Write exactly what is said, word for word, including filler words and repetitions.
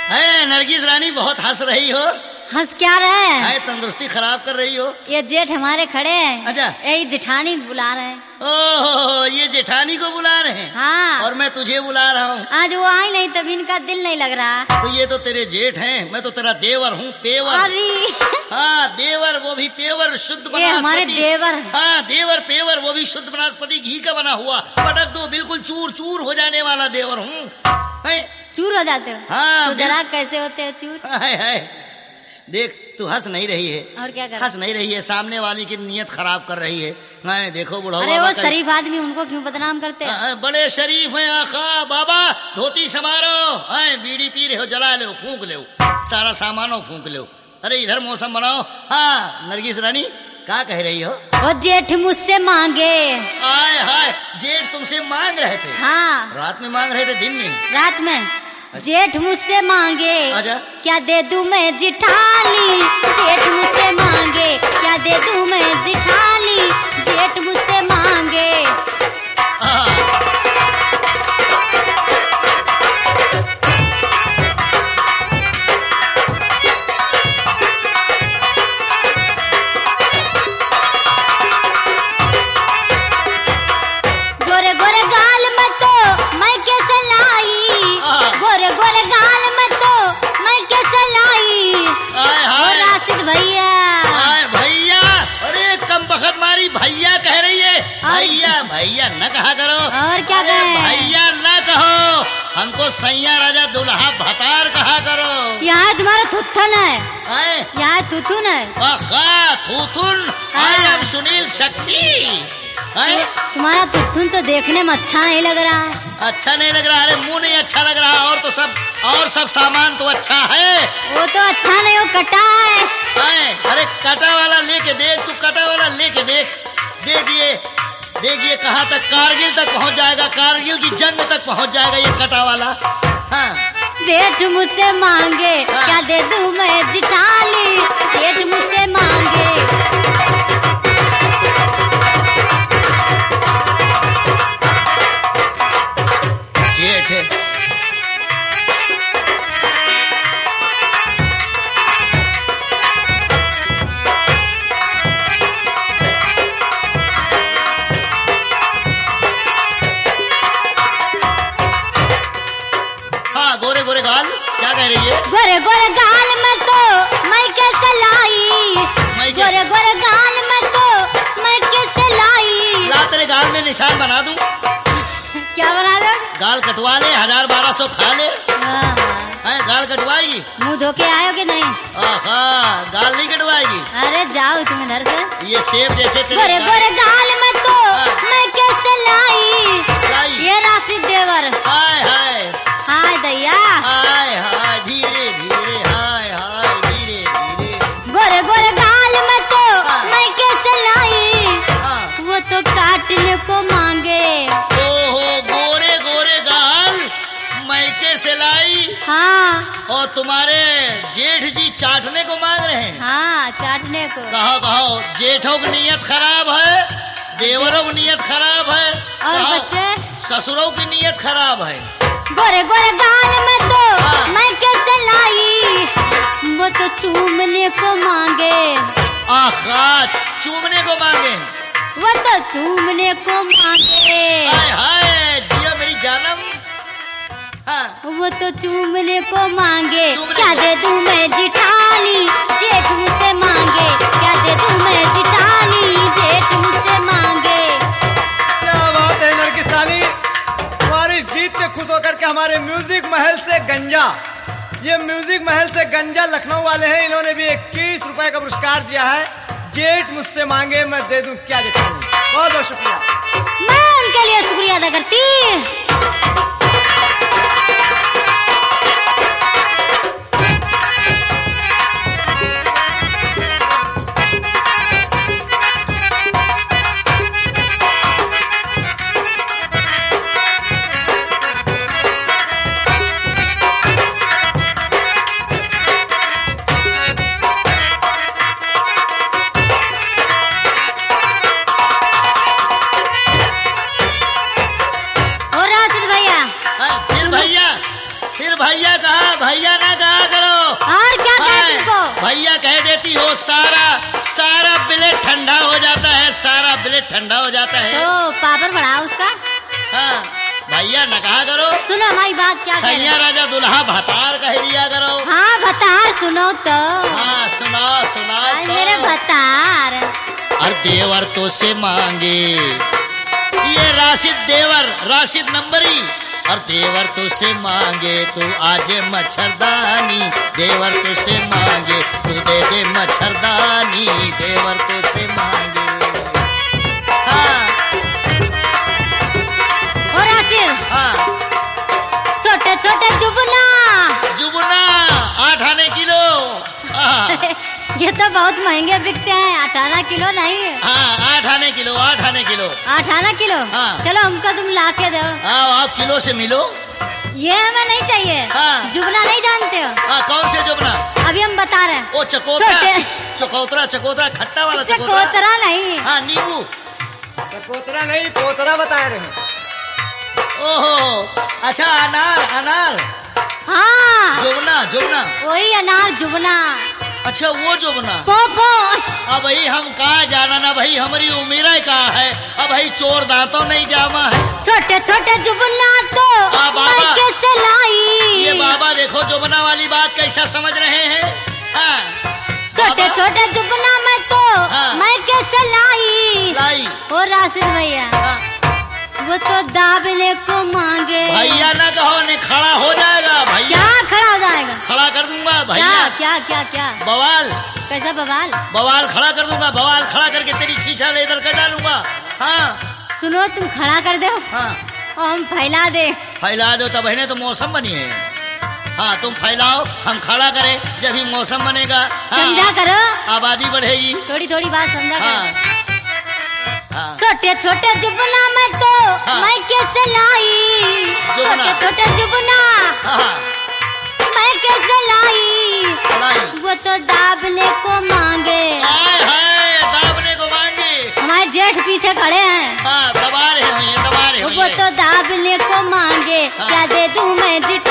है नरगिस रानी, बहुत हंस रही हो। हंस क्या रहे है तंदुरुस्ती खराब कर रही हो। ये जेठ हमारे खड़े हैं। अच्छा। यही जेठानी बुला रहे हैं। ओह, ये जेठानी को बुला रहे हैं। हाँ। और मैं तुझे बुला रहा हूँ। आज वो आई नहीं तभी इनका दिल नहीं लग रहा। तो ये तो तेरे जेठ हैं, मैं तो तेरा देवर हूँ, पेवर। अरे हाँ देवर, वो भी पेवर, शुद्ध ये हमारे वनस्पति। देवर हैं। हाँ देवर पेवर, वो भी शुद्ध वनस्पति घी का बना हुआ। पटक दो, बिल्कुल चूर चूर हो जाने वाला देवर हूँ। चूर हो जाते हो? हाँ, तो जरा कैसे होते हो चूर? हाय हाय, देख तू हंस नहीं रही है। और क्या कर? हंस नहीं रही है, सामने वाली की नीयत खराब कर रही है। नहीं देखो बुढ़ा अरे वो शरीफ आदमी, उनको क्यों बदनाम करते हैं? बड़े शरीफ हैं आका बाबा, धोती समारो, बीड़ी पी रहे हो, जला लो, फूंक लो, सारा सामानो फूंक लो। अरे इधर मौसम बनाओ। हाँ नरगिस रानी, क्या कह रही हो? वो जेठ मुझसे मांगे। आय हाय, जेठ तुमसे मांग रहे थे? हाँ। रात में मांग रहे थे, दिन में? रात में। जेठ मुझसे मांगे। अच्छा। क्या दे दूं मैं जिठानी? जेठ मुझसे मांगे। क्या दे दूं मैं जिठानी? जेठ मुझसे मांगे। गोरे गोरे गाल में तो मैं कैसे लाई? गोरे गोरे गाल में तो मैं कैसे लाई? आय हाय राशिद भैया। आय भैया, अरे कम बखत मारी भैया कह रही है। भैया भैया न कहा करो। और क्या कहें? भैया न कहो, हमको सैया राजा दुल्हा भतार कहा करो। यहाँ तुम्हारा थुथन है। आए यहाँ थुथुन है। आखा थूथुन, आई एम सुनील शक्ति। आए तुम्हारा थुथुन तो देखने में अच्छा नहीं लग रहा है। अच्छा नहीं लग रहा? अरे मुंह नहीं अच्छा लग रहा, और तो सब और सब सामान तो अच्छा है। वो तो अच्छा नहीं, वो कटा है। आए अरे कटा वाला लेके देख, तू कटा वाला लेके देख। देखिए देखिए कहाँ तक, कारगिल तक पहुँच जाएगा, कारगिल की जंग तक पहुँच जाएगा ये कटा वाला। हाँ। जेठ मुझसे मांगे। हाँ। क्या दे दूं मैं जिठानी? जेठ मुझसे मांगे। जेठ हाँ, गोरे गोरे गाल, क्या कह रही है? गोरे गोरे गाल में तो मैं कैसे लाई? मैं कैसे? गोरे गोरे गाल में तो मैं कैसे लाई? ला तेरे गाल में निशान बना दूं। क्या बना दो? गाल कटवा ले, हजार बारह सौ खा ले। हाँ। है गाल कटवाएगी? मुंह धो के आयो कि नहीं? आहा, गाल नहीं कटवाएगी? अरे जाओ तुम इधर से। ये सेब जैसे तेरे गोरे गाल- गोरे गाल में तो हाँ। मैं कैसे लाई? लाई। ये राशिद देवर। हाय हाय हाय दैया। हाय हाय, धीरे धीरे, हाय हाय, धीरे धीरे। गोरे गोरे गाल में तो हाँ। मैं कैसे लाई? हाँ। वो तो काटने को मांगे। ओहो, गोरे गोरे गाल मैके से लाई, हाँ। और तुम्हारे जेठ जी चाटने को मांग रहे हैं। हाँ चाटने को। कहो कहो, जेठों की नीयत खराब है, देवरों की नीयत खराब है, और कहो, बच्चे? ससुरों की नीयत खराब है। गोरे गोरे गाल में तो हाँ। मैं कैसे लाई? वो तो चूमने को मांगे। आखा, चूमने को मांगे। वो तो चूमने को मांगे। हाय हाय, जिया मेरी जानम। हाँ। वो तो चूमने को मांगे। चूमने क्या को। दे दूं मैं जिठानी? जेठ मुझसे मांगे। क्या दे दूं मैं जिठानी? जेठ मुझसे मांगे। क्या बात है नरगिस रानी, हमारी इस जीत से खुश होकर के हमारे म्यूजिक महल से गंजा, ये म्यूजिक महल से गंजा लखनऊ वाले हैं, इन्होंने भी इक्कीस रुपए का पुरस्कार दिया है। जेठ मुझसे मांगे, मैं दे दूं क्या जेठानी। बहुत बहुत शुक्रिया। मैं उनके लिए शुक्रिया अदा करती। भैया कहा, भैया ना कहा। ठंडा हो जाता है। तो पावर बढ़ाओ उसका। हाँ भैया न कहा करो, सुनो हमारी बात क्या कह रहे सैया हैं। राजा दुल्हा भतार कह दिया करो। हाँ भतार सुनो तो। हाँ सुना सुना आई तो। मेरे भतार। और देवर तो से मांगे, ये राशिद देवर राशिद नंबरी। और देवर तो से मांगे तू आज मच्छरदानी, देवर तो से मांगे तू दे दे मच्छरदानी, देवर तो से मांगे। हाँ और आखिर हाँ छोटे छोटे जुबना। जुबना आठ आने किलो। हाँ ये तो बहुत महंगे बिकते हैं, अठारह किलो नहीं। हाँ आठ आने किलो, आठ आने किलो। अठारह किलो। हाँ। चलो हमको तुम ला के दो। हाँ आप किलो से मिलो। ये हमें नहीं चाहिए। हाँ। जुबना नहीं जानते हो? हाँ कौन से जुबना? अभी हम बता रहे हैं। ओ चकोतरा, छोटे। चकोतरा चकोतरा खट्टा वाला चकोतरा। चकोतरा नहीं। हाँ नींबू। चकोतरा नहीं पोतरा बता रहे हैं। ओहो अच्छा अनार अनार हाँ जुबना जुबना। वही अनार जुबना। अच्छा वो जुबना। पो पो। अब भाई हम कहा जाना ना भाई, हमारी उम्र का है। अब भाई चोर दांतों नहीं जामा है। छोटे छोटे जुबना तो हाँ, बाबा। मैं कैसे लाई। ये बाबा देखो जुबना वाली बात कैसा समझ रहे हैं। हाँ छोटे बाबा, छोटे जुबना में तो हाँ। मैं कैसे लाई। लाई। और राशिद भैया हाँ। वो तो दाबले को मांगे। भैया ना कहो नहीं, खड़ा हो जाएगा भैया। क्या खड़ा हो जाएगा? खड़ा कर दूंगा क्या भैया। क्या क्या क्या? बवाल कैसा बवाल? बवाल खड़ा कर दूंगा, बवाल खड़ा करके तेरी छीछा लेकर कर डालूंगा। हाँ सुनो तुम खड़ा कर दो हाँ और हम फैला दे। फैला दो तब है तो मौसम बनी है। हाँ तुम फैलाओ हम खड़ा करें, जब ही मौसम बनेगा। हाँ, समझा करो, आबादी बढ़ेगी। थोड़ी थोड़ी बात समझा हाँ करो। हाँ छोटे छोटे जुबना में तो हाँ। मैं कैसे लाई। जुबना। छोटे छोटे जुबना हाँ मैं कैसे लाई। लाई। वो तो दाबने को मांगे। हाय हाय दाबने को मांगे। हमारे जेठ पीछे खड़े हैं। हाँ दबा रहे हो ये, दबा रहे हो वो ये। तो दाबने को मांगे। हाँ। क्या दे दूं मैं जिट